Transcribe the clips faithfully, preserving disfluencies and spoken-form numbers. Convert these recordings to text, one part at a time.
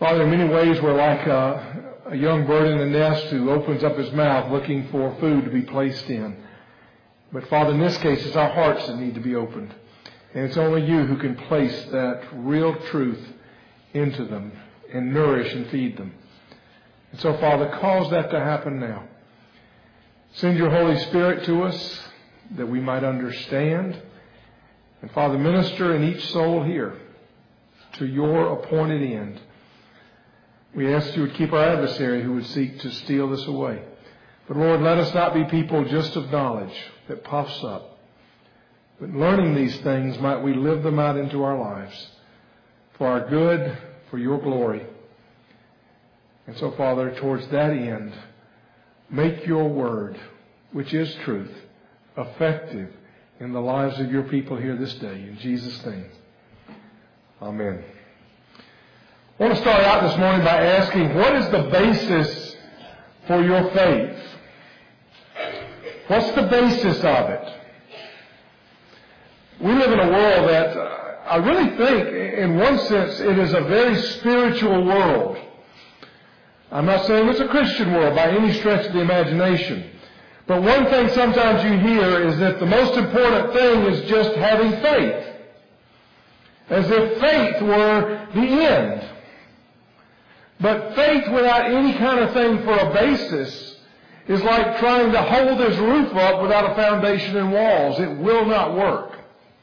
Father, in many ways we're like a, a young bird in the nest who opens up his mouth looking for food to be placed in. But Father, in this case, it's our hearts that need to be opened. And it's only you who can place that real truth into them and nourish and feed them. And so, Father, cause that to happen now. Send your Holy Spirit to us that we might understand. And Father, minister in each soul here to your appointed end. We ask you would keep our adversary who would seek to steal this away. But Lord, let us not be people just of knowledge that puffs up. But learning these things, might we live them out into our lives for our good, for your glory. And so, Father, towards that end, make your word, which is truth, effective in the lives of your people here this day. In Jesus' name, amen. I want to start out this morning by asking, what is the basis for your faith? What's the basis of it? We live in a world that uh, I really think, in one sense, it is a very spiritual world. I'm not saying it's a Christian world by any stretch of the imagination. But one thing sometimes you hear is that the most important thing is just having faith. As if faith were the end. But faith without any kind of thing for a basis is like trying to hold this roof up without a foundation and walls. It will not work.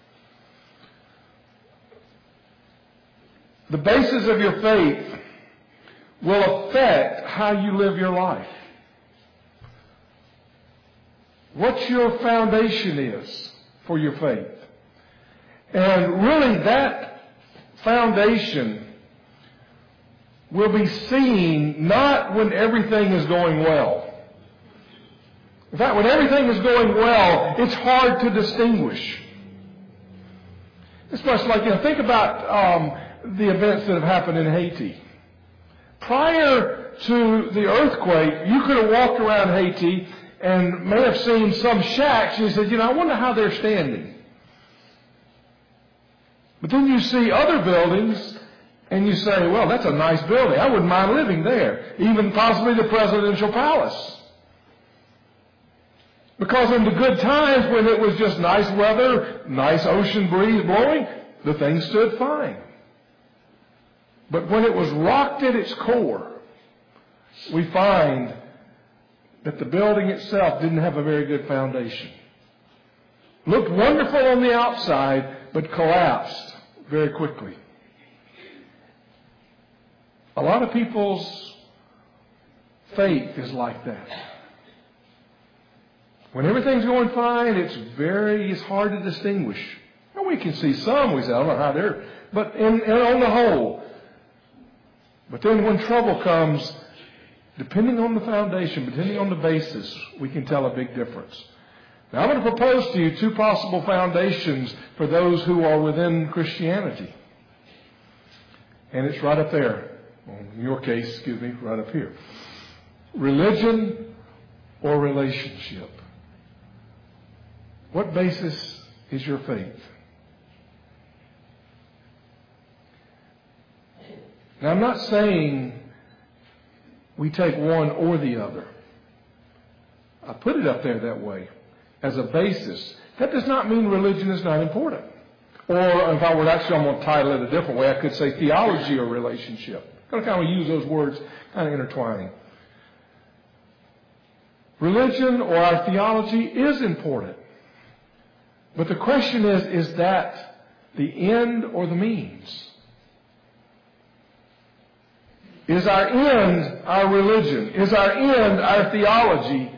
The basis of your faith will affect how you live your life. What your foundation is for your faith. And really that foundation will be seen not when everything is going well. In fact, when everything is going well, it's hard to distinguish. It's much like, you know, think about um, the events that have happened in Haiti. Prior to the earthquake, you could have walked around Haiti and may have seen some shacks and you said, you know, I wonder how they're standing. But then you see other buildings and you say, well, that's a nice building. I wouldn't mind living there. Even possibly the presidential palace. Because in the good times when it was just nice weather, nice ocean breeze blowing, the thing stood fine. But when it was rocked at its core, we find that the building itself didn't have a very good foundation. Looked wonderful on the outside, but collapsed very quickly. A lot of people's faith is like that. When everything's going fine, it's very, it's hard to distinguish. Well, we can see some, we say, I don't know how they're, but in, in, on the whole. But then when trouble comes, depending on the foundation, depending on the basis, we can tell a big difference. Now, I'm going to propose to you two possible foundations for those who are within Christianity. And it's right up there. In your case, excuse me, right up here. Religion or relationship? What basis is your faith? Now, I'm not saying we take one or the other. I put it up there that way as a basis. That does not mean religion is not important. Or if I were actually, I'm going to title it a different way, I could say theology or relationship. I'm going to kind of use those words kind of intertwining. Religion or our theology is important. But the question is, is that the end or the means? Is our end our religion? Is our end our theology?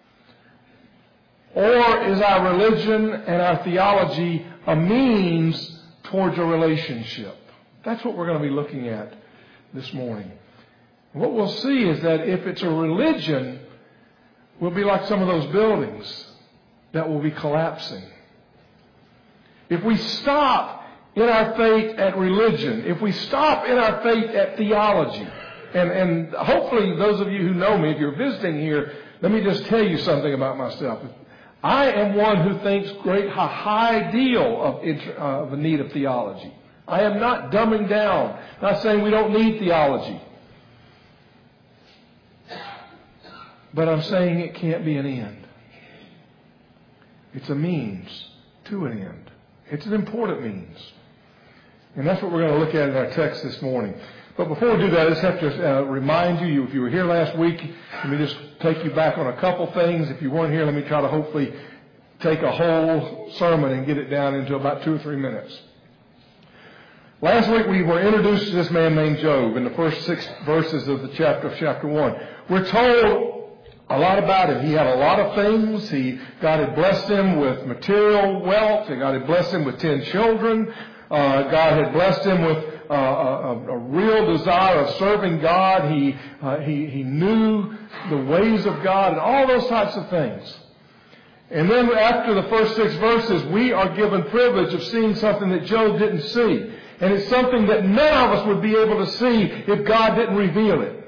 Or is our religion and our theology a means towards a relationship? That's what we're going to be looking at this morning. What we'll see is that if it's a religion, we'll be like some of those buildings that will be collapsing. If we stop in our faith at religion, if we stop in our faith at theology, and, and hopefully those of you who know me, if you're visiting here, let me just tell you something about myself. I am one who thinks great a high deal of, uh, of a need of theology. I am not dumbing down. Not saying we don't need theology. But I'm saying it can't be an end. It's a means to an end. It's an important means. And that's what we're going to look at in our text this morning. But before we do that, I just have to uh, remind you, if you were here last week, let me just take you back on a couple things. If you weren't here, let me try to hopefully take a whole sermon and get it down into about two or three minutes. Last week we were introduced to this man named Job in the first six verses of the chapter of chapter one. We're told a lot about him. He had a lot of things. He, God had blessed him with material wealth. God had blessed him with ten children. Uh, God had blessed him with uh, a, a real desire of serving God. He, uh, he, he knew the ways of God and all those types of things. And then after the first six verses, we are given privilege of seeing something that Job didn't see. And it's something that none of us would be able to see if God didn't reveal it.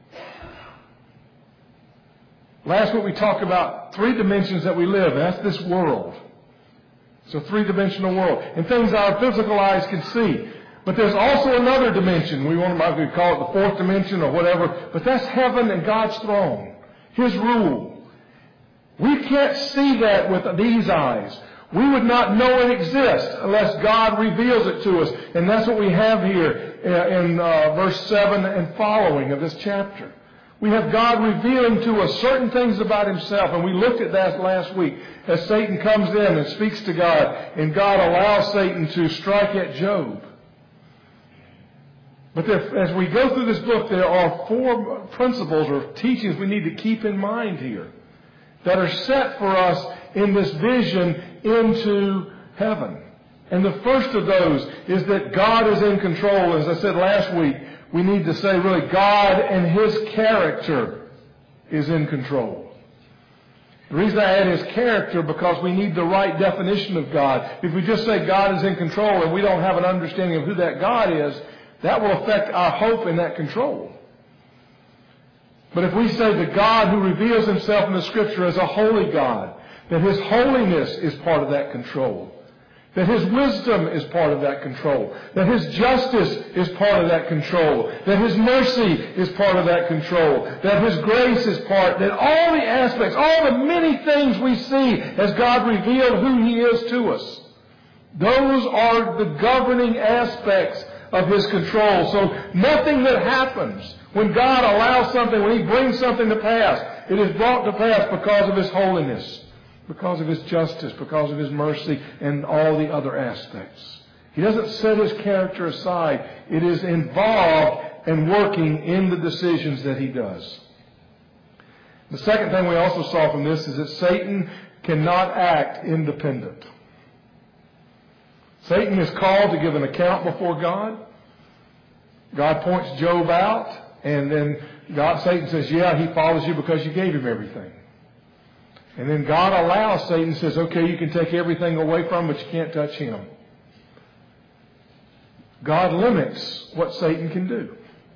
Last week we talked about three dimensions that we live in. That's this world. It's a three-dimensional world. And things our physical eyes can see. But there's also another dimension. We want to call it the fourth dimension or whatever. But that's heaven and God's throne. His rule. We can't see that with these eyes. We would not know it exists unless God reveals it to us. And that's what we have here in uh, verse seven and following of this chapter. We have God revealing to us certain things about Himself. And we looked at that last week as Satan comes in and speaks to God. And God allows Satan to strike at Job. But there, as we go through this book, there are four principles or teachings we need to keep in mind here that are set for us in this vision into heaven. And the first of those is that God is in control. As I said last week, we need to say really God and His character is in control. The reason I add His character because we need the right definition of God. If we just say God is in control and we don't have an understanding of who that God is, that will affect our hope in that control. But if we say the God who reveals Himself in the Scripture as a holy God, that His holiness is part of that control, that His wisdom is part of that control, that His justice is part of that control, that His mercy is part of that control, that His grace is part, that all the aspects, all the many things we see as God revealed who He is to us, those are the governing aspects of His control. So nothing that happens when God allows something, when He brings something to pass, it is brought to pass because of His holiness, because of His justice, because of His mercy, and all the other aspects. He doesn't set His character aside. It is involved and working in the decisions that He does. The second thing we also saw from this is that Satan cannot act independent. Satan is called to give an account before God. God points Job out, and then God, Satan says, yeah, he follows you because you gave him everything. And then God allows Satan, says, okay, you can take everything away from him, but you can't touch him. God limits what Satan can do.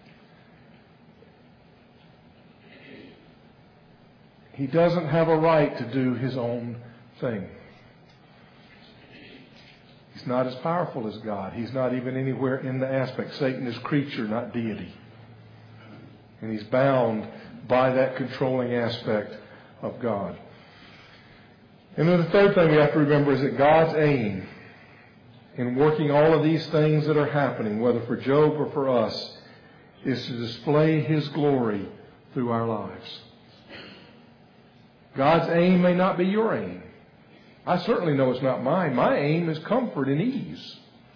He doesn't have a right to do his own thing. He's not as powerful as God. He's not even anywhere in the aspect. Satan is creature, not deity. And he's bound by that controlling aspect of God. And then the third thing we have to remember is that God's aim in working all of these things that are happening, whether for Job or for us, is to display His glory through our lives. God's aim may not be your aim. I certainly know it's not mine. My aim is comfort and ease.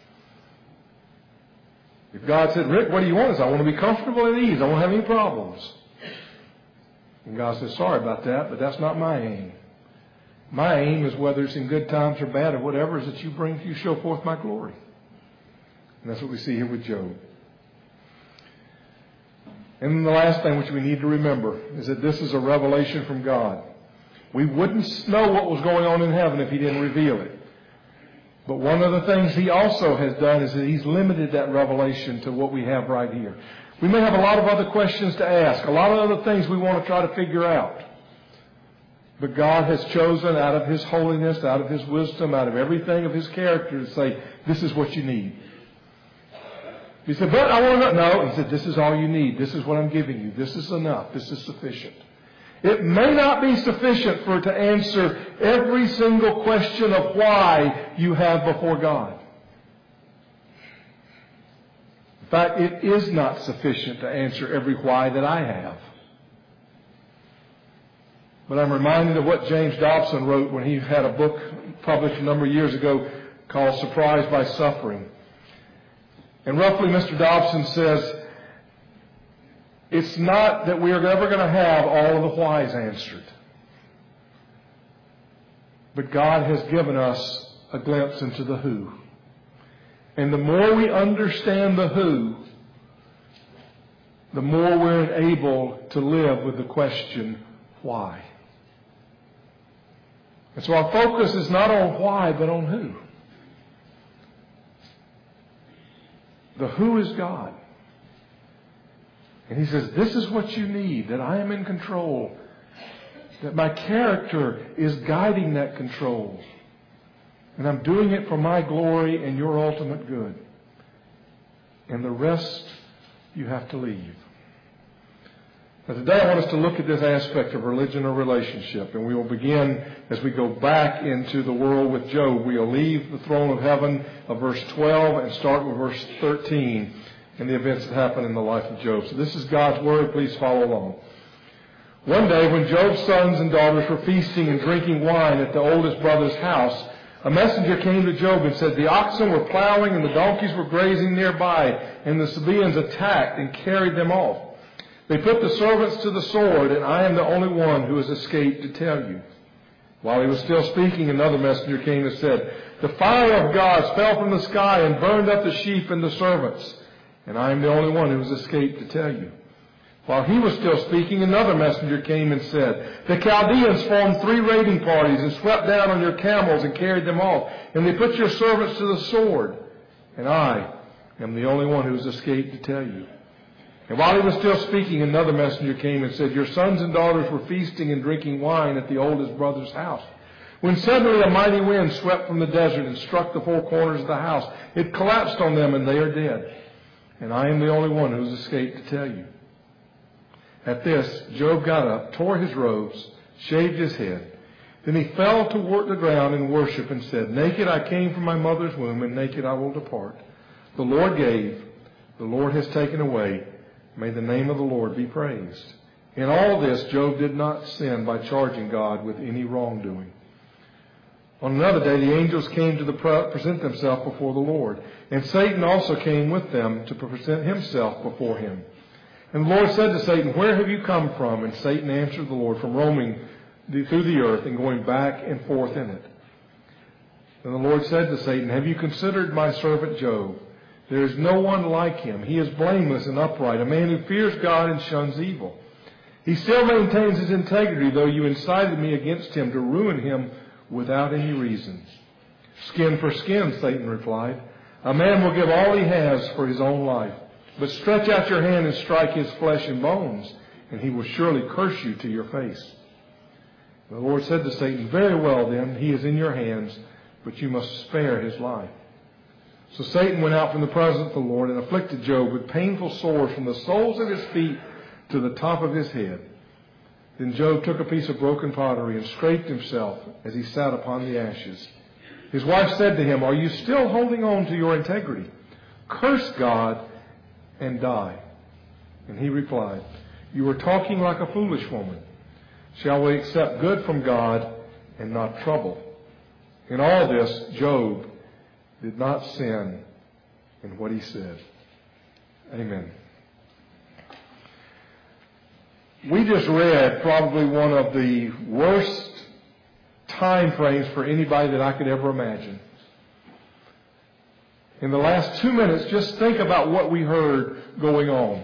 If God said, Rick, what do you want? I say, I want to be comfortable and ease. I won't have any problems. And God says, sorry about that, but that's not my aim. My aim is, whether it's in good times or bad or whatever, is that you bring, you show forth my glory. And that's what we see here with Job. And then the last thing which we need to remember is that this is a revelation from God. We wouldn't know what was going on in heaven if He didn't reveal it. But one of the things He also has done is that He's limited that revelation to what we have right here. We may have a lot of other questions to ask, a lot of other things we want to try to figure out. But God has chosen out of His holiness, out of His wisdom, out of everything of His character to say, this is what you need. He said, but I want to know. No. He said, this is all you need. This is what I'm giving you. This is enough. This is sufficient. It may not be sufficient for to answer every single question of why you have before God. In fact, it is not sufficient to answer every why that I have. But I'm reminded of what James Dobson wrote when he had a book published a number of years ago called Surprised by Suffering. And roughly Mister Dobson says, it's not that we are ever going to have all of the whys answered. But God has given us a glimpse into the who. And the more we understand the who, the more we're able to live with the question, why? And so our focus is not on why, but on who. The who is God. And he says, this is what you need, that I am in control, that my character is guiding that control. And I'm doing it for my glory and your ultimate good. And the rest you have to leave. Now today I want us to look at this aspect of religion or relationship. And we will begin as we go back into the world with Job. We will leave the throne of heaven of verse twelve and start with verse thirteen and the events that happened in the life of Job. So this is God's Word. Please follow along. One day when Job's sons and daughters were feasting and drinking wine at the oldest brother's house, a messenger came to Job and said, the oxen were plowing and the donkeys were grazing nearby, and the Sabaeans attacked and carried them off. They put the servants to the sword, and I am the only one who has escaped to tell you. While he was still speaking, another messenger came and said, the fire of God fell from the sky and burned up the sheep and the servants, and I am the only one who has escaped to tell you. While he was still speaking, another messenger came and said, the Chaldeans formed three raiding parties and swept down on your camels and carried them off, and they put your servants to the sword, and I am the only one who has escaped to tell you. And while he was still speaking, another messenger came and said, your sons and daughters were feasting and drinking wine at the oldest brother's house, when suddenly a mighty wind swept from the desert and struck the four corners of the house. It collapsed on them, and they are dead. And I am the only one who has escaped to tell you. At this, Job got up, tore his robes, shaved his head. Then he fell to the ground in worship and said, naked I came from my mother's womb, and naked I will depart. The Lord gave, the Lord has taken away. May the name of the Lord be praised. In all this, Job did not sin by charging God with any wrongdoing. On another day, the angels came to the pre- present themselves before the Lord, and Satan also came with them to present himself before him. And the Lord said to Satan, where have you come from? And Satan answered the Lord, from roaming the, through the earth and going back and forth in it. And the Lord said to Satan, have you considered my servant Job? There is no one like him. He is blameless and upright, a man who fears God and shuns evil. He still maintains his integrity, though you incited me against him to ruin him without any reason. Skin for skin, Satan replied. A man will give all he has for his own life. But stretch out your hand and strike his flesh and bones, and he will surely curse you to your face. The Lord said to Satan, very well then, he is in your hands, but you must spare his life. So Satan went out from the presence of the Lord and afflicted Job with painful sores from the soles of his feet to the top of his head. Then Job took a piece of broken pottery and scraped himself as he sat upon the ashes. His wife said to him, are you still holding on to your integrity? Curse God and die. And he replied, you are talking like a foolish woman. Shall we accept good from God and not trouble? In all this, Job did not sin in what he said. Amen. We just read probably one of the worst time frames for anybody that I could ever imagine. In the last two minutes, just think about what we heard going on.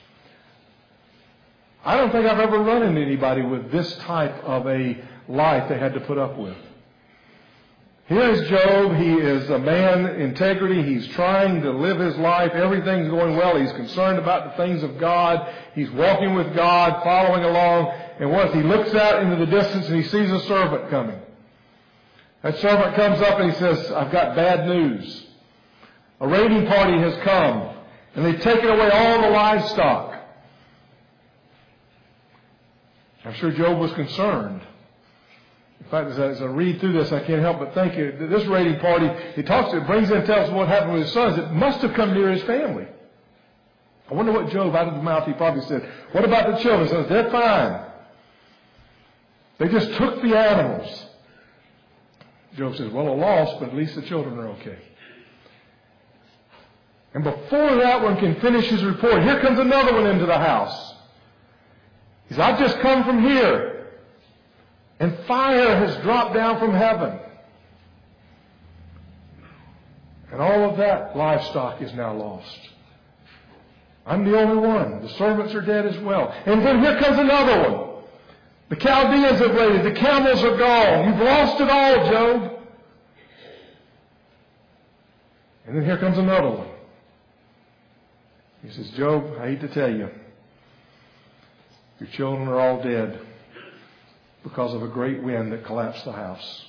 I don't think I've ever run into anybody with this type of a life they had to put up with. Here's Job. He is a man of integrity. He's trying to live his life. Everything's going well. He's concerned about the things of God. He's walking with God, following along. And once he looks out into the distance and he sees a servant coming. That servant comes up and he says, I've got bad news. A raiding party has come, And they'd taken away all the livestock. I'm sure Job was concerned. In fact, as I, as I read through this, I can't help but think that this raiding party, he talks to, it brings in and tells us what happened with his sons. It must have come near his family. I wonder what Job, out of the mouth, he probably said, what about the children? He says, they're fine. They just took the animals. Job says, well, a loss, but at least the children are okay. And before that one can finish his report, here comes another one into the house. He says, I've just come from here. And fire has dropped down from heaven. And all of that livestock is now lost. I'm the only one. The servants are dead as well. And then here comes another one. The Chaldeans have raided. The camels are gone. You've lost it all, Job. And then here comes another one. He says, Job, I hate to tell you, your children are all dead because of a great wind that collapsed the house.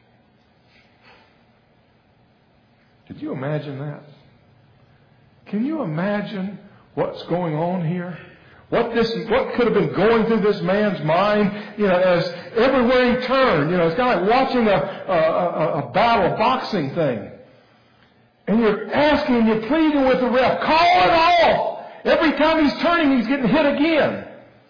Could you imagine that? Can you imagine what's going on here? What this, what could have been going through this man's mind, you know, as everywhere he turned, you know, it's kind of like watching a, a, a, a battle, a boxing thing. And you're asking, you're pleading with the ref, call it off. Every time he's turning, he's getting hit again.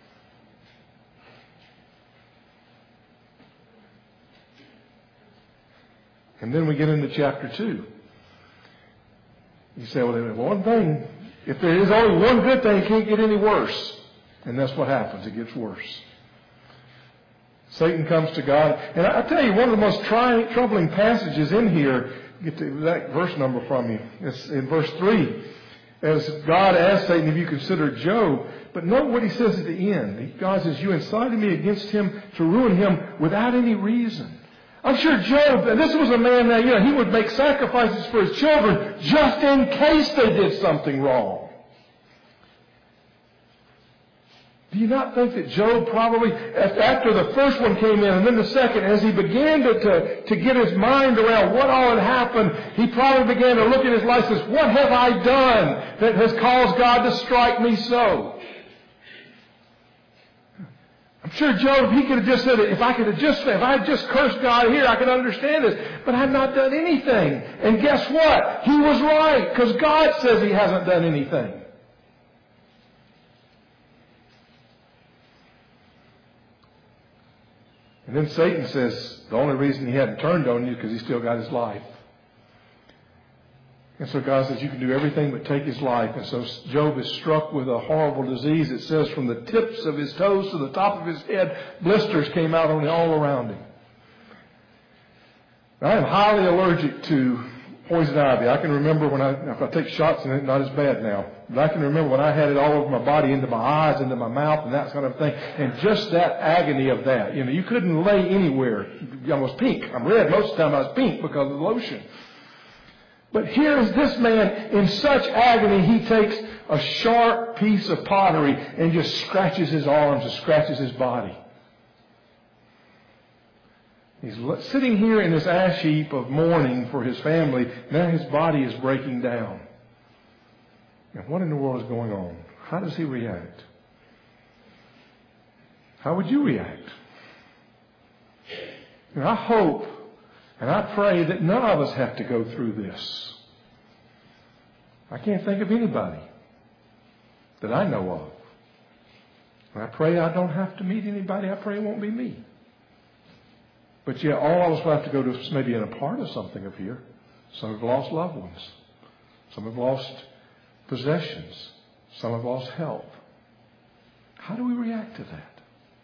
And then we get into chapter two. You say, well, there's one thing. If there is only one good thing, it can't get any worse. And that's what happens. It gets worse. Satan comes to God. And I tell you, one of the most try, troubling passages in here, get the exact verse number from you. It's in verse three. As God asked Satan, have you considered Job? But note what he says at the end. God says, you incited me against him to ruin him without any reason. I'm sure Job, and this was a man that, you know, he would make sacrifices for his children just in case they did something wrong. Do you not think that Job probably, after the first one came in and then the second, as he began to, to, to get his mind around what all had happened, he probably began to look at his life and says, what have I done that has caused God to strike me so? I'm sure Job, he could have just said, if I could have just, if I had just cursed God here, I could understand this. But I've not done anything. And guess what? He was right, because God says he hasn't done anything. And then Satan says the only reason he hadn't turned on you is because he still got his life. And so God says you can do everything but take his life. And so Job is struck with a horrible disease. It says from the tips of his toes to the top of his head, blisters came out on all around him. Now, I am highly allergic to poison ivy. I can remember when I, if I take shots in it, not as bad now. But I can remember when I had it all over my body, into my eyes, into my mouth, and that kind of thing. And just that agony of that. You know, you couldn't lay anywhere. I was pink. I'm red. Most of the time I was pink because of the lotion. But here is this man in such agony, he takes a sharp piece of pottery and just scratches his arms and scratches his body. He's sitting here in this ash heap of mourning for his family. Now his body is breaking down. And what in the world is going on? How does he react? How would you react? And I hope and I pray that none of us have to go through this. I can't think of anybody that I know of. And I pray I don't have to meet anybody. I pray it won't be me. But yet all of us will have to go to maybe in a part of something up here. Some have lost loved ones. Some have lost possessions. Some have lost health. How do we react to that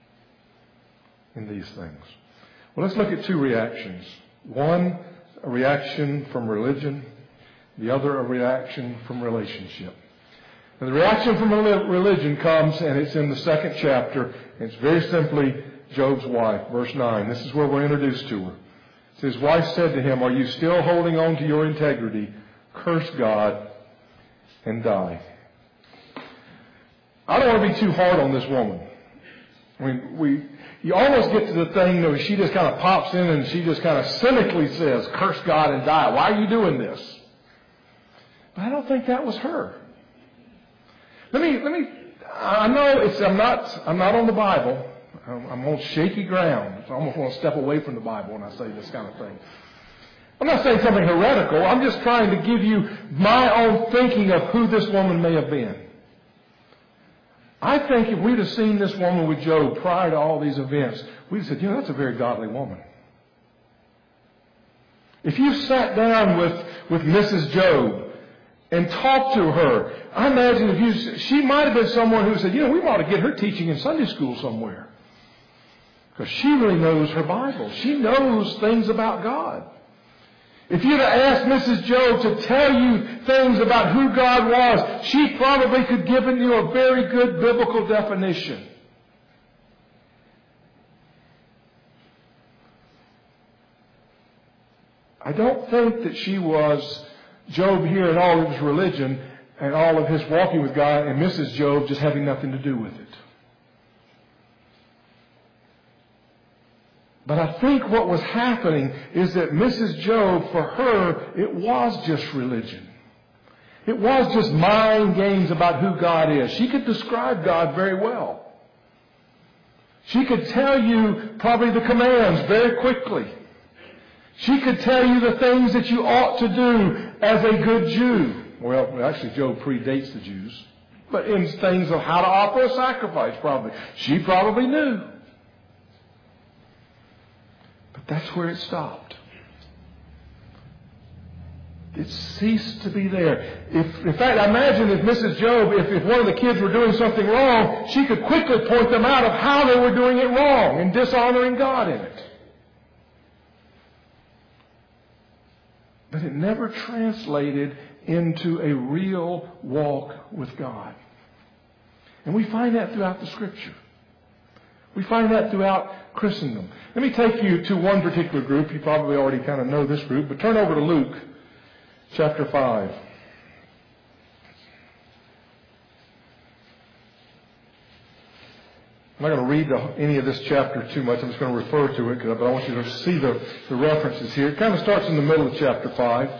in these things? Well, let's look at two reactions. One, a reaction from religion. The other, a reaction from relationship. And the reaction from religion comes, and it's in the second chapter. It's very simply Job's wife, verse nine. This is where we're introduced to her. So his wife said to him, are you still holding on to your integrity? Curse God and die. I don't want to be too hard on this woman. I mean, we, you almost get to the thing where she just kind of pops in and she just kind of cynically says, curse God and die. Why are you doing this? But I don't think that was her. Let me, let me, I know it's, I'm not, I'm not on the Bible. I'm, I'm on shaky ground. So I almost want to step away from the Bible when I say this kind of thing. I'm not saying something heretical. I'm just trying to give you my own thinking of who this woman may have been. I think if we'd have seen this woman with Job prior to all these events, we'd have said, you know, that's a very godly woman. If you sat down with, with Missus Job and talked to her, I imagine if you, she might have been someone who said, you know, we ought to get her teaching in Sunday school somewhere. Because she really knows her Bible. She knows things about God. If you'd have asked Missus Job to tell you things about who God was, she probably could give you a very good biblical definition. I don't think that she was Job here in all of his religion and all of his walking with God, and Missus Job just having nothing to do with it. But I think what was happening is that Missus Job, for her, it was just religion. It was just mind games about who God is. She could describe God very well. She could tell you probably the commands very quickly. She could tell you the things that you ought to do as a good Jew. Well, actually, Job predates the Jews. But in things of how to offer a sacrifice, probably. She probably knew. But that's where it stopped. It ceased to be there. If, in fact, I imagine if Missus Job, if, if one of the kids were doing something wrong, she could quickly point them out of how they were doing it wrong and dishonoring God in it. But it never translated into a real walk with God. And we find that throughout the Scripture. We find that throughout Christendom. Let me take you to one particular group. You probably already kind of know this group, but turn over to Luke chapter five. I'm not going to read the, any of this chapter too much. I'm just going to refer to it, but I want you to see the, the references here. It kind of starts in the middle of chapter five.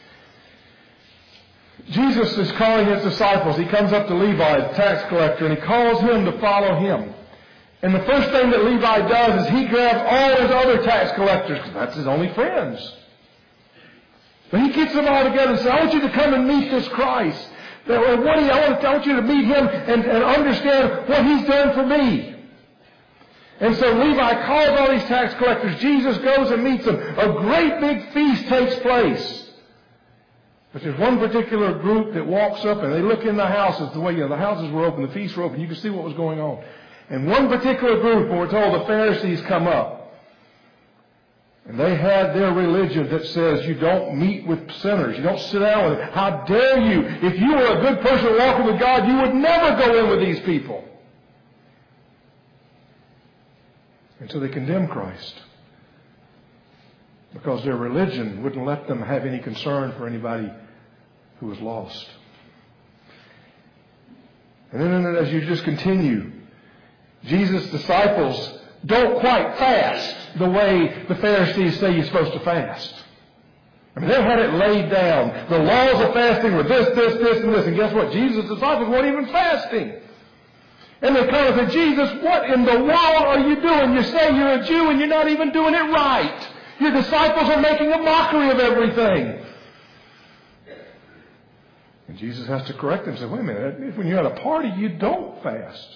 Jesus is calling his disciples. He comes up to Levi, the tax collector, and he calls him to follow him. And the first thing that Levi does is he grabs all his other tax collectors, because that's his only friends. But he gets them all together and says, I want you to come and meet this Christ. What do you, I, want, I want you to meet him and, and understand what he's done for me. And so Levi calls all these tax collectors. Jesus goes and meets them. A great big feast takes place. But there's one particular group that walks up and they look in the houses. The way, you know, the houses were open, the feasts were open. You could see what was going on. And one particular group, we're told the Pharisees come up. And they had their religion that says you don't meet with sinners. You don't sit down with them. How dare you? If you were a good person walking with God, you would never go in with these people. And so they condemn Christ. Because their religion wouldn't let them have any concern for anybody who was lost. And then as you just continue, Jesus' disciples don't quite fast the way the Pharisees say you're supposed to fast. I mean, they had it laid down. The laws of fasting were this, this, this, and this. And guess what? Jesus' disciples weren't even fasting. And they kind of said, Jesus, what in the world are you doing? You say you're a Jew and you're not even doing it right. Your disciples are making a mockery of everything. And Jesus has to correct them and say, wait a minute, when you're at a party, you don't fast.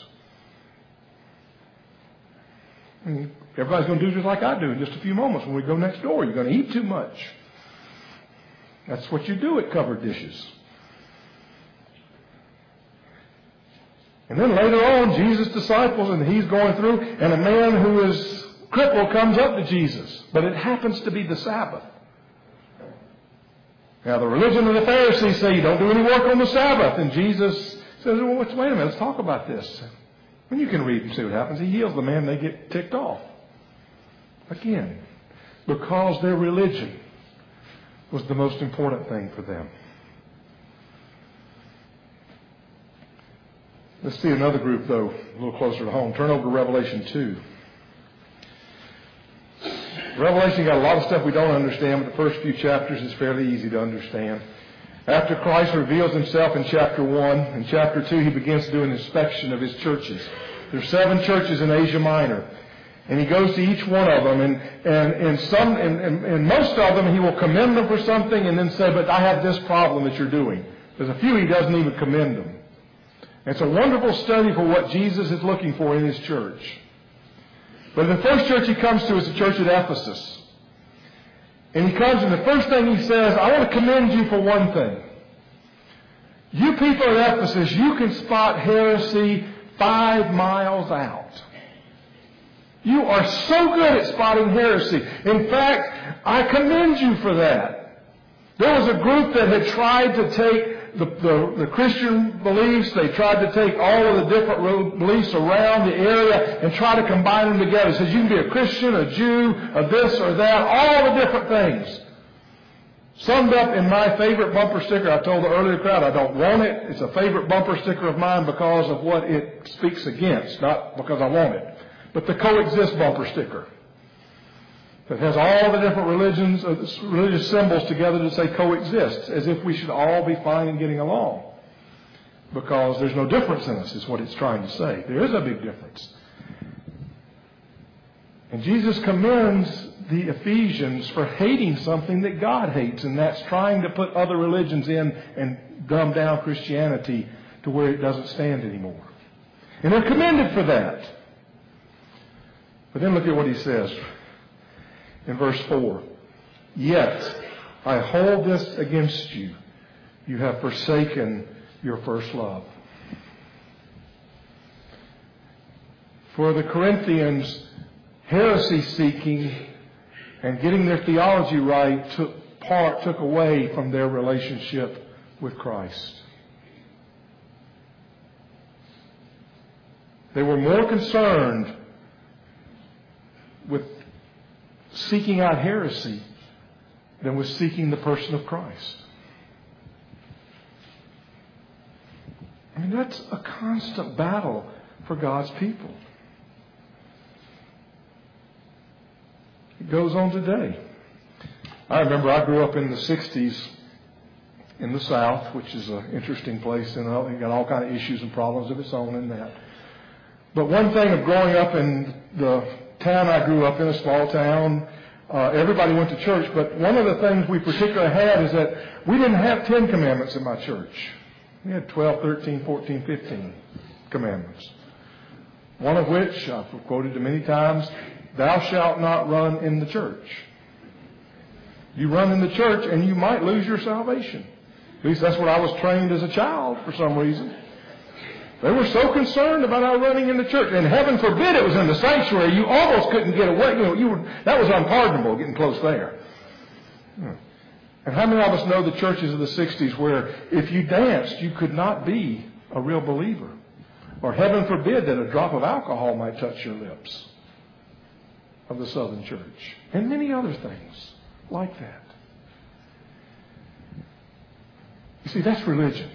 And everybody's going to do just like I do in just a few moments when we go next door. You're going to eat too much. That's what you do at covered dishes. And then later on, Jesus' disciples, and he's going through, and a man who is crippled comes up to Jesus. But it happens to be the Sabbath. Now, the religion of the Pharisees say you don't do any work on the Sabbath. And Jesus says, well, wait a minute, let's talk about this. And you can read and see what happens. He heals the man, they get ticked off. Again, because their religion was the most important thing for them. Let's see another group, though, a little closer to home. Turn over to Revelation two. Revelation got a lot of stuff we don't understand, but the first few chapters is fairly easy to understand. After Christ reveals himself in chapter one, in chapter two he begins to do an inspection of his churches. There are seven churches in Asia Minor. And he goes to each one of them, and and and some and, and, and most of them he will commend them for something, and then say, "But I have this problem that you're doing." There's a few he doesn't even commend them. And it's a wonderful study for what Jesus is looking for in his church. But the first church he comes to is the church at Ephesus, and he comes, and the first thing he says, "I want to commend you for one thing. You people at Ephesus, you can spot heresy five miles out. You are so good at spotting heresy. In fact, I commend you for that." There was a group that had tried to take the, the, the Christian beliefs, they tried to take all of the different beliefs around the area and try to combine them together. It says you can be a Christian, a Jew, a this or that, all the different things. Summed up in my favorite bumper sticker. I told the earlier crowd I don't want it. It's a favorite bumper sticker of mine because of what it speaks against, not because I want it. But the coexist bumper sticker that has all the different religions, uh, religious symbols together to say coexist, as if we should all be fine and getting along. Because there's no difference in us, is what it's trying to say. There is a big difference. And Jesus commends the Ephesians for hating something that God hates, and that's trying to put other religions in and dumb down Christianity to where it doesn't stand anymore. And they're commended for that. But then look at what he says in verse four. "Yet I hold this against you. You have forsaken your first love." For the Corinthians, heresy seeking and getting their theology right took part, took away from their relationship with Christ. They were more concerned with seeking out heresy than with seeking the person of Christ. I mean, that's a constant battle for God's people. It goes on today. I remember I grew up in the sixties in the South, which is an interesting place, and it got all kind of issues and problems of its own in that. But one thing of growing up in the town I grew up in, a small town, uh, everybody went to church, but one of the things we particularly had is that we didn't have ten commandments in my church. We had twelve, thirteen, fourteen, fifteen commandments. One of which, I've quoted it many times, "Thou shalt not run in the church." You run in the church and you might lose your salvation. At least that's what I was trained as a child for some reason. They were so concerned about our running in the church. And heaven forbid it was in the sanctuary. You almost couldn't get away. You know, you were, that was unpardonable, getting close there. And how many of us know the churches of the sixties where if you danced, you could not be a real believer? Or heaven forbid that a drop of alcohol might touch your lips of the Southern Church. And many other things like that. You see, that's religion.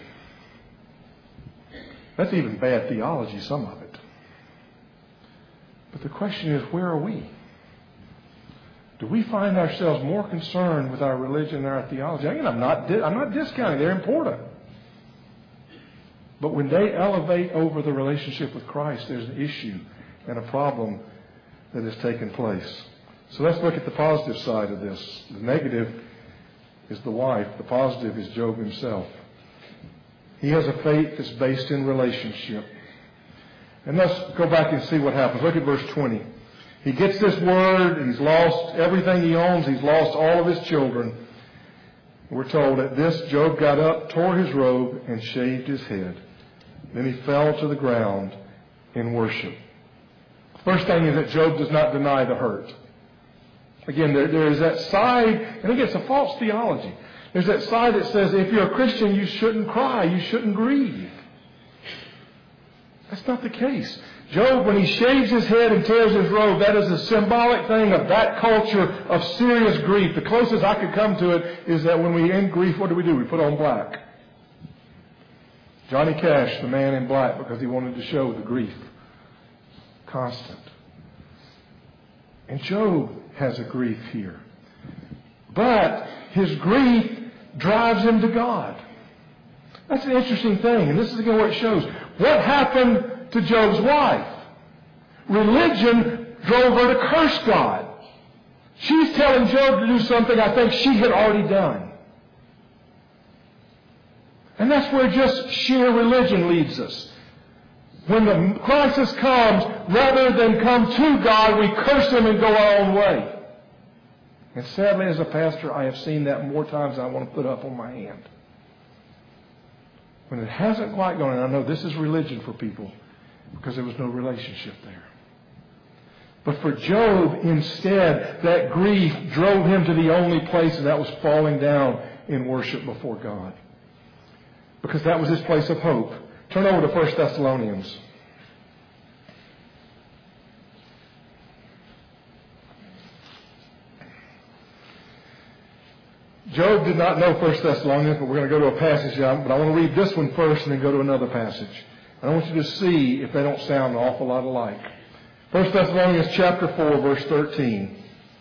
That's even bad theology, some of it. But the question is, where are we? Do we find ourselves more concerned with our religion and our theology? Again, I'm not, di- I'm not discounting. They're important. But when they elevate over the relationship with Christ, there's an issue and a problem that has taken place. So let's look at the positive side of this. The negative is the wife. The positive is Job himself. He has a faith that's based in relationship. And let's go back and see what happens. Look at verse twenty. He gets this word. He's lost everything he owns. He's lost all of his children. We're told at this, Job got up, tore his robe, and shaved his head. Then he fell to the ground in worship. First thing is that Job does not deny the hurt. Again, there, there is that side, and again, it's a false theology. There's that side that says if you're a Christian, you shouldn't cry, you shouldn't grieve. That's not the case. Job, when he shaves his head and tears his robe, that is a symbolic thing of that culture of serious grief. The closest I could come to it is that when we end grief, what do we do? We put on black. Johnny Cash, the man in black, because he wanted to show the grief. Constant. And Job has a grief here. But his grief drives him to God. That's an interesting thing. And this is again where it shows. What happened to Job's wife? Religion drove her to curse God. She's telling Job to do something I think she had already done. And that's where just sheer religion leads us. When the crisis comes, rather than come to God, we curse Him and go our own way. And sadly, as a pastor, I have seen that more times than I want to put up on my hand. When it hasn't quite gone, and I know this is religion for people, because there was no relationship there. But for Job, instead, that grief drove him to the only place, and that was falling down in worship before God. Because that was his place of hope. Turn over to First Thessalonians. Job did not know First Thessalonians, but we're going to go to a passage. But I want to read this one first and then go to another passage. I want you to see if they don't sound an awful lot alike. First Thessalonians chapter four, verse thirteen.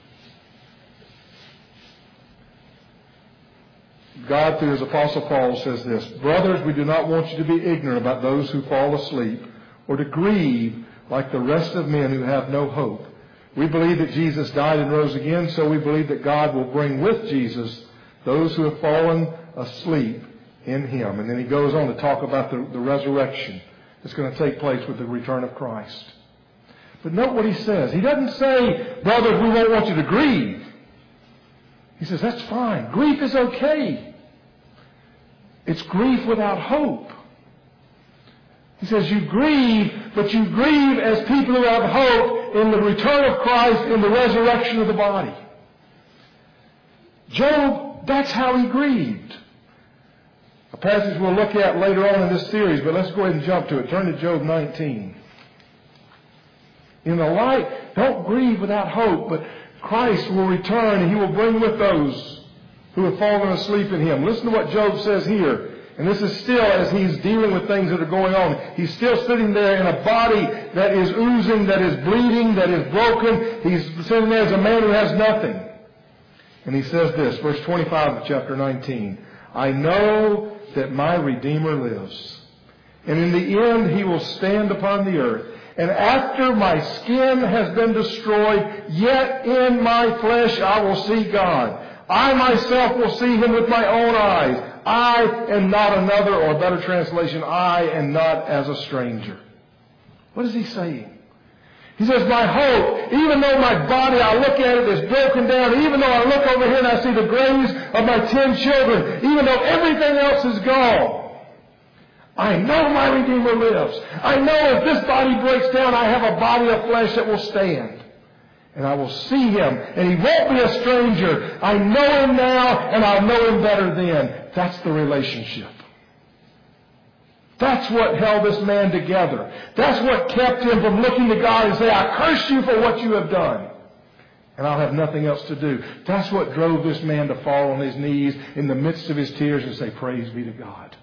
God, through His Apostle Paul, says this: Brothers, we do not want you to be ignorant about those who fall asleep, or to grieve like the rest of men who have no hope. We believe that Jesus died and rose again, so we believe that God will bring with Jesus those who have fallen asleep in Him. And then he goes on to talk about the, the resurrection that's going to take place with the return of Christ. But note what he says. He doesn't say, brothers, we won't want you to grieve. He says, that's fine. Grief is okay. It's grief without hope. He says, you grieve, but you grieve as people who have hope in the return of Christ, in the resurrection of the body. Job, that's how he grieved. A passage we'll look at later on in this series, but let's go ahead and jump to it. Turn to Job nineteen. In the light, don't grieve without hope, but Christ will return and He will bring with those who have fallen asleep in Him. Listen to what Job says here. And this is still as he's dealing with things that are going on. He's still sitting there in a body that is oozing, that is bleeding, that is broken. He's sitting there as a man who has nothing. And he says this, verse twenty-five of chapter nineteen. I know that my Redeemer lives, and in the end He will stand upon the earth. And after my skin has been destroyed, yet in my flesh I will see God. I myself will see Him with my own eyes. I am not another, or a better translation, I am not as a stranger. What is he saying? He says, my hope, even though my body, I look at it, is broken down, even though I look over here and I see the graves of my ten children, even though everything else is gone, I know my Redeemer lives. I know if this body breaks down, I have a body of flesh that will stand. And I will see Him. And He won't be a stranger. I know Him now, and I'll know Him better then. That's the relationship. That's what held this man together. That's what kept him from looking to God and saying, I curse you for what you have done. And I'll have nothing else to do. That's what drove this man to fall on his knees in the midst of his tears and say, praise be to God.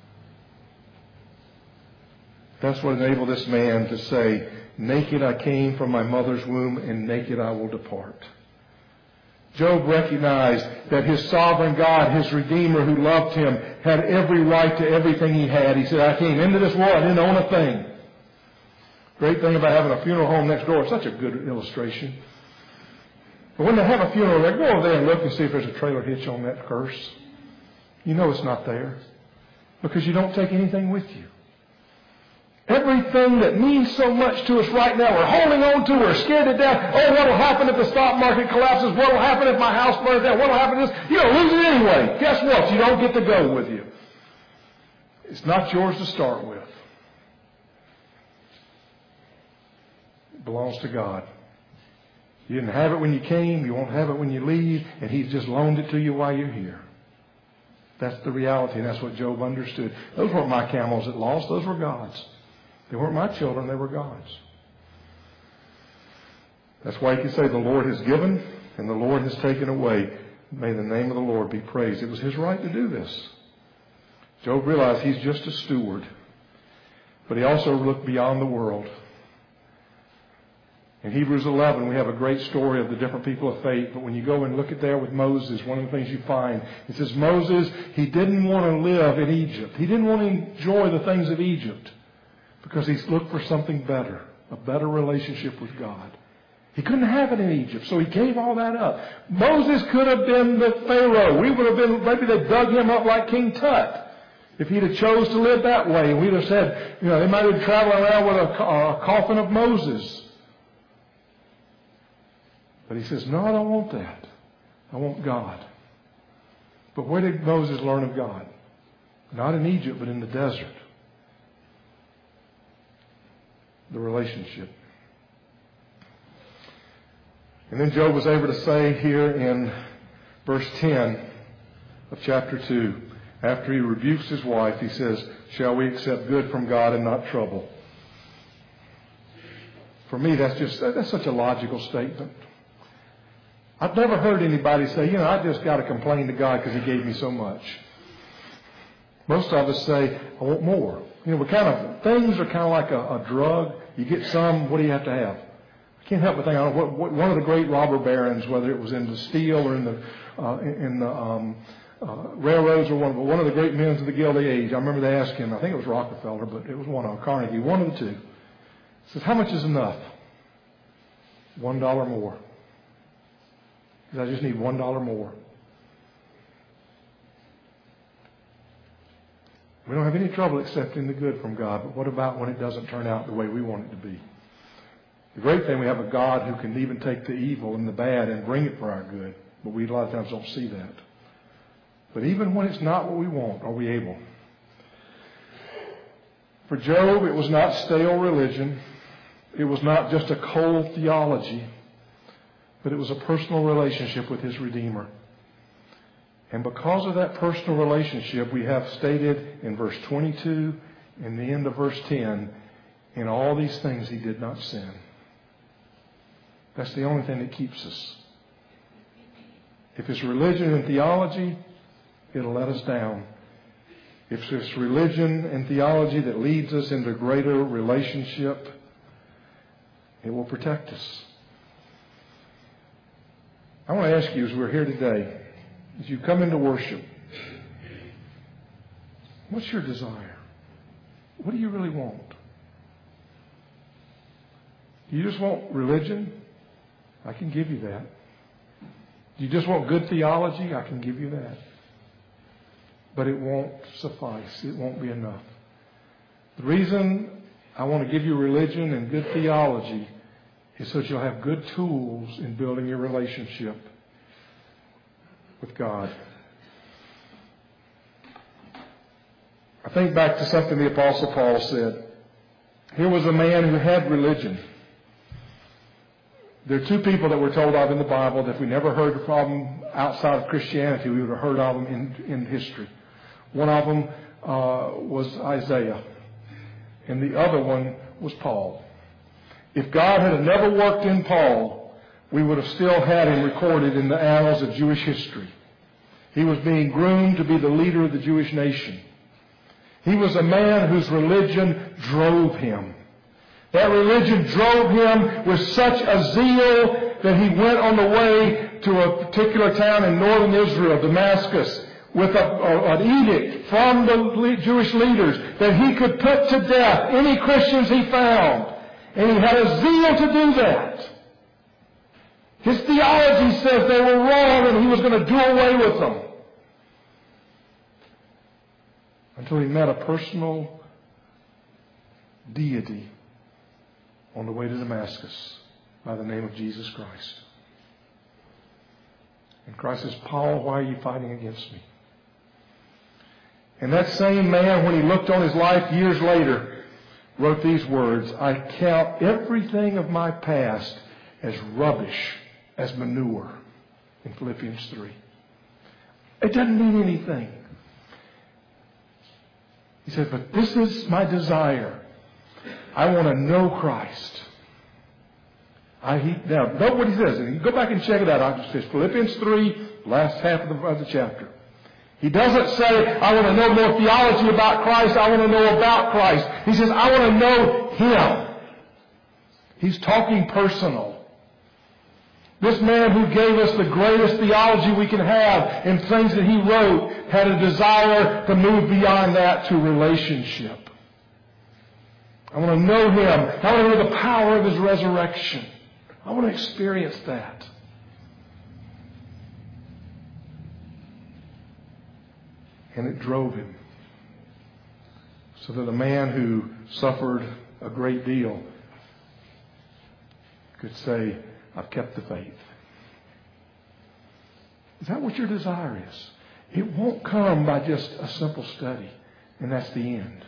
That's what enabled this man to say, naked I came from my mother's womb, and naked I will depart. Job recognized that his sovereign God, his Redeemer who loved him, had every right to everything he had. He said, I came into this world, I didn't own a thing. Great thing about having a funeral home next door. Such a good illustration. But when they have a funeral, they go over there and look and see if there's a trailer hitch on that hearse. You know it's not there, because you don't take anything with you. Everything that means so much to us right now, we're holding on to, we're scared to death. Oh, what will happen if the stock market collapses? What will happen if my house burns down? What will happen if this? You're going to lose it anyway. Guess what? You don't get to go with you. It's not yours to start with. It belongs to God. You didn't have it when you came. You won't have it when you leave. And He's just loaned it to you while you're here. That's the reality, and that's what Job understood. Those weren't my camels that lost. Those were God's. They weren't my children, they were God's. That's why you can say the Lord has given and the Lord has taken away. May the name of the Lord be praised. It was His right to do this. Job realized he's just a steward. But he also looked beyond the world. In Hebrews eleven, we have a great story of the different people of faith. But when you go and look at there with Moses, one of the things you find, it says Moses, he didn't want to live in Egypt. He didn't want to enjoy the things of Egypt because he looked for something better, a better relationship with God. He couldn't have it in Egypt, so he gave all that up. Moses could have been the Pharaoh. We would have been, maybe they dug him up like King Tut if he'd have chose to live that way. And we'd have said, you know, they might have been traveling around with a, a coffin of Moses. But he says, no, I don't want that. I want God. But where did Moses learn of God? Not in Egypt, but in the desert. The relationship. And then Job was able to say here in verse ten of chapter two, after he rebukes his wife, he says, shall we accept good from God and not trouble? For me, that's just, that's such a logical statement. I've never heard anybody say, you know, I just got to complain to God because he gave me so much. Most of us say, I want more. You know, we kind of, things are kind of like a, a drug. You get some, what do you have to have? I can't help but think, I don't know, what, what, one of the great robber barons, whether it was in the steel or in the, uh, in, in the um, uh, railroads or one, but one of the great men of the Gilded Age, I remember they asked him, I think it was Rockefeller, but it was one of Carnegie, one of the two. He says, how much is enough? One dollar more. Because I just need one dollar more. We don't have any trouble accepting the good from God, but what about when it doesn't turn out the way we want it to be? The great thing, we have a God who can even take the evil and the bad and bring it for our good, but we a lot of times don't see that. But even when it's not what we want, are we able? For Job, it was not stale religion. It was not just a cold theology. But it was a personal relationship with his Redeemer. And because of that personal relationship, we have stated in verse twenty-two and the end of verse ten, in all these things he did not sin. That's the only thing that keeps us. If it's religion and theology, it'll let us down. If it's religion and theology that leads us into greater relationship, it will protect us. I want to ask you as we're here today, as you come into worship, what's your desire? What do you really want? Do you just want religion? I can give you that. Do you just want good theology? I can give you that. But it won't suffice. It won't be enough. The reason I want to give you religion and good theology is so that you'll have good tools in building your relationship with God. I think back to something the Apostle Paul said. Here was a man who had religion. There are two people that we're told of in the Bible that if we never heard from them outside of Christianity, we would have heard of them in, in history. One of them uh, was Isaiah, and the other one was Paul. If God had never worked in Paul, we would have still had him recorded in the annals of Jewish history. He was being groomed to be the leader of the Jewish nation. He was a man whose religion drove him. That religion drove him with such a zeal that he went on the way to a particular town in northern Israel, Damascus, with a, a, an edict from the Jewish leaders that he could put to death any Christians he found. And he had a zeal to do that. His theology says they were wrong and he was going to do away with them. Until he met a personal deity on the way to Damascus by the name of Jesus Christ. And Christ says, Paul, why are you fighting against me? And that same man, when he looked on his life years later, wrote these words, I count everything of my past as rubbish, as manure, in Philippians three. It doesn't mean anything. He said, but this is my desire. I want to know Christ. I, he, now, note what he says. And you go back and check it out. It says Philippians three, last half of the, of the chapter. He doesn't say, I want to know more theology about Christ. I want to know about Christ. He says, I want to know Him. He's talking personal. This man who gave us the greatest theology we can have in things that he wrote had a desire to move beyond that to relationship. I want to know him. I want to know the power of his resurrection. I want to experience that. And it drove him. So that a man who suffered a great deal could say, I've kept the faith. Is that what your desire is? It won't come by just a simple study, and that's the end.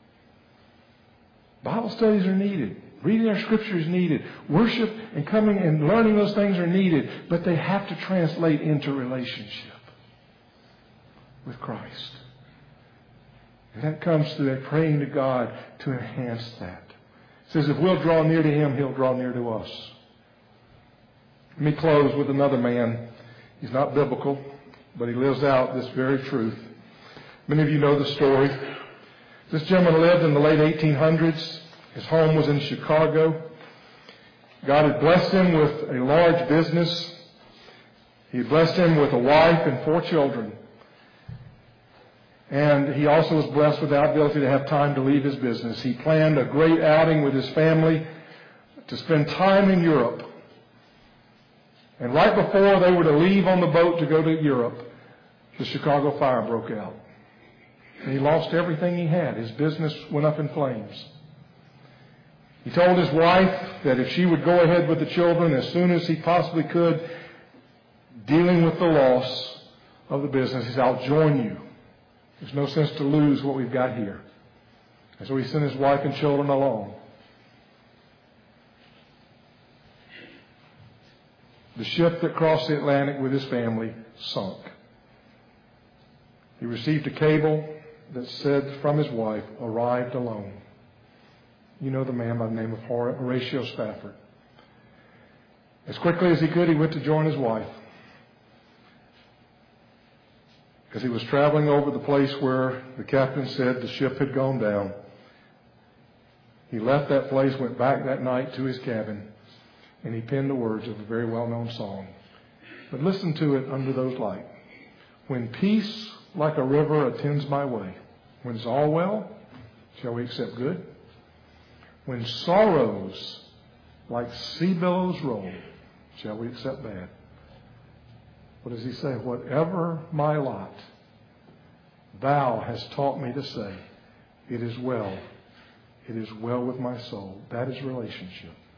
Bible studies are needed. Reading our scripture is needed. Worship and coming and learning those things are needed, but they have to translate into relationship with Christ. And that comes through that praying to God to enhance that. It says if we'll draw near to him, he'll draw near to us. Let me close with another man. He's not biblical, but he lives out this very truth. Many of you know the story. This gentleman lived in the late eighteen hundreds. His home was in Chicago. God had blessed him with a large business. He had blessed him with a wife and four children. And he also was blessed with the ability to have time to leave his business. He planned a great outing with his family to spend time in Europe. And right before they were to leave on the boat to go to Europe, the Chicago fire broke out. And he lost everything he had. His business went up in flames. He told his wife that if she would go ahead with the children as soon as he possibly could, dealing with the loss of the business, he said, I'll join you. There's no sense to lose what we've got here. And so he sent his wife and children along. The ship that crossed the Atlantic with his family sunk. He received a cable that said from his wife, arrived alone. You know the man by the name of Horatio Spafford. As quickly as he could, he went to join his wife. As he was traveling over the place where the captain said the ship had gone down, he left that place, went back that night to his cabin, and he penned the words of a very well-known song. But listen to it under those lights. When peace like a river attends my way, when it's all well, shall we accept good? When sorrows like sea billows roll, shall we accept bad? What does he say? Whatever my lot, thou hast taught me to say, it is well. It is well with my soul. That is relationship.